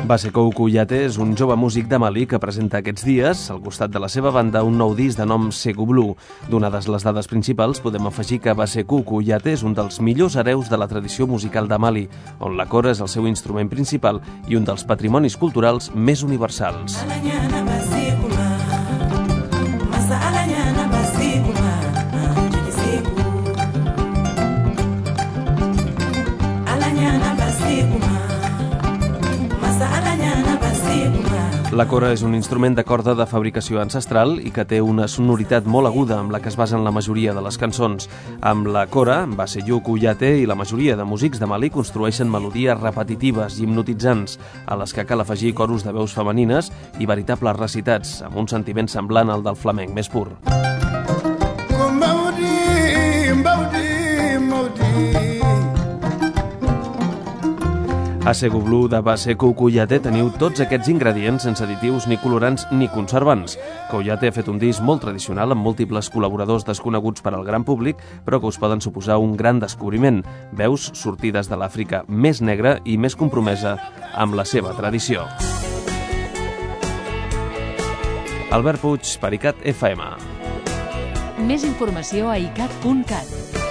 Basekou Kouyaté és un jove músic de Mali que presenta aquests dies, al costat de la seva banda, un nou disc de nom Sékou Blue. Donades les dades principals, podem afegir que Basekou Kouyaté és un dels millors hereus de la tradició musical de Mali, on la cora és el seu instrument principal i un dels patrimonis culturals més universals. La cora és un instrument de corda de fabricació ancestral i que té una sonoritat molt aguda amb la que es basen la majoria de les cançons. Amb la cora, Basekou Kouyaté i la majoria de músics de Mali construeixen melodies repetitives i hipnotitzants, a les que cal afegir coros de veus femenines i veritables recitats, amb un sentiment semblant al del flamenc més pur. A Sékou Blue de Basekou Kouyaté teniu tots aquests ingredients sense additius ni colorants ni conservants. Kouyaté ha fet un disc molt tradicional amb múltiples col·laboradors desconeguts per al gran públic, però que us poden suposar un gran descobriment. Veus sortides de l'Àfrica més negra i més compromesa amb la seva tradició. Albert Puig, per ICAT FM. Més informació a icat.cat.